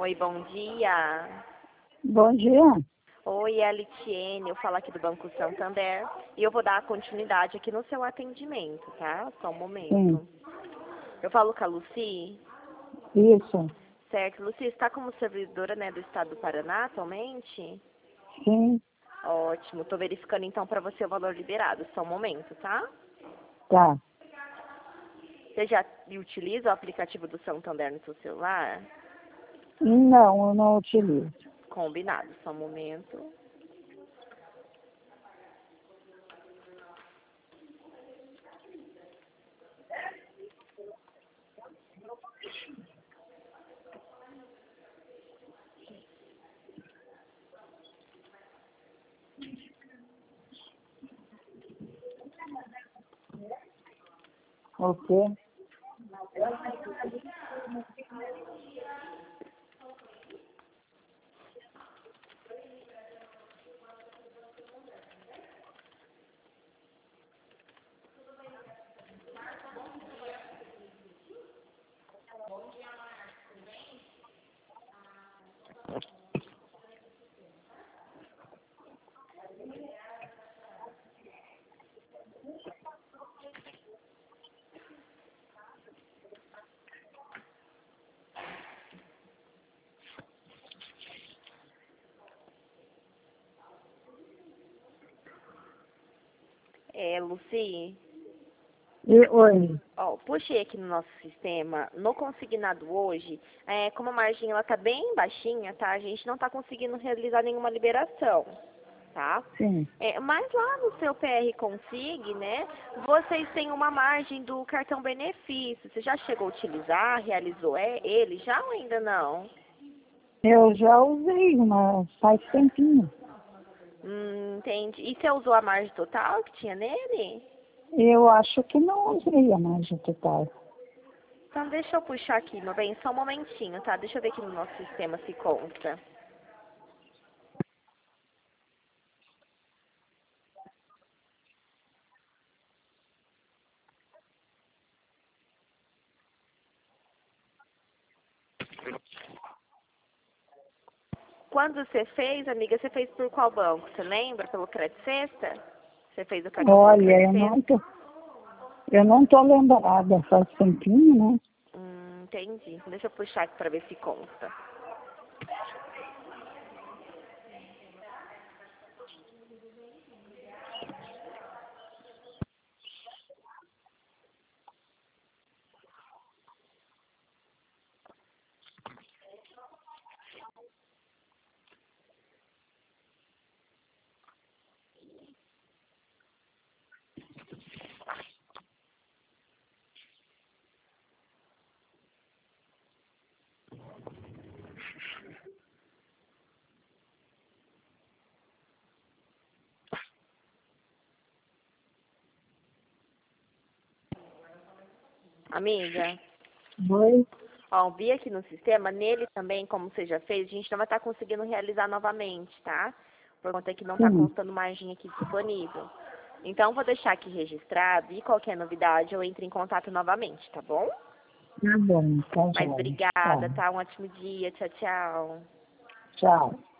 Oi, bom dia. Bom dia. Oi, é a Litiene, eu falo aqui do Banco Santander e eu vou dar continuidade aqui no seu atendimento, tá? Só um momento. Sim, Eu falo com a Lucy, isso. certo? Lucy, está como servidora, né, do Estado do Paraná atualmente? Sim, Ótimo, tô verificando então para você o valor liberado, só um momento, tá? tá. Você já utiliza o aplicativo do Santander no seu celular? Não, eu não utilizo. Combinado, só um momento. Ok. Lucy, Oi. ó, puxei aqui no nosso sistema, no consignado hoje, como a margem ela tá bem baixinha, tá? A gente não tá conseguindo realizar nenhuma liberação, tá? Sim. Mas lá no seu PR Consig, né, vocês têm uma margem do cartão benefício. Você já chegou a utilizar, realizou ele já ou ainda não? Eu já usei, mas faz tempinho. Entendi. E você usou a margem total que tinha nele? Eu acho que não usei a margem total. Então deixa eu puxar aqui, meu bem, só um momentinho, tá? Deixa eu ver aqui no nosso sistema se consta. Quando você fez, amiga, você fez por qual banco? Você lembra? Pelo Crédito Sexta? Você fez o cartão pelo Olha, Crédito Sexta? eu não tô lembrada, faz tempinho, né? Entendi. Deixa eu puxar aqui pra ver se consta. Amiga, Oi. ó, vi aqui no sistema, nele também, como você já fez, a gente não vai estar conseguindo realizar novamente, tá? Por conta que não está Sim. constando margem aqui disponível. Então, vou deixar aqui registrado e qualquer novidade eu entro em contato novamente, tá bom? Tá bom, tá Mas jóia. obrigada, Tá. tá? Um ótimo dia. Tchau, tchau. Tchau.